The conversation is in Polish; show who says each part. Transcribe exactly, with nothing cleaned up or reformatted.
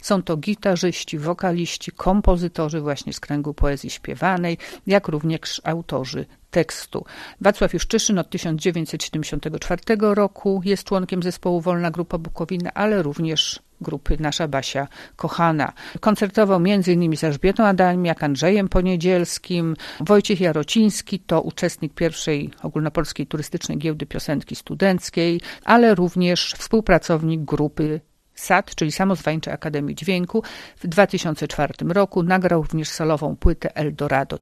Speaker 1: Są to gitarzyści, wokaliści, kompozytorzy właśnie z kręgu poezji śpiewanej, jak również autorzy tekstu. Wacław Juszczyszyn od tysiąc dziewięćset siedemdziesiątego czwartego roku jest członkiem zespołu Wolna Grupa Bukowina, ale również grupy Nasza Basia Kochana. Koncertował między innymi z Elżbietą Adamiak, Andrzejem Poniedzielskim. Wojciech Jarociński to uczestnik pierwszej ogólnopolskiej turystycznej giełdy piosenki studenckiej, ale również współpracownik grupy S A D, czyli Samozwańczej Akademii Dźwięku. W dwa tysiące czwartym roku nagrał również solową płytę Eldorado.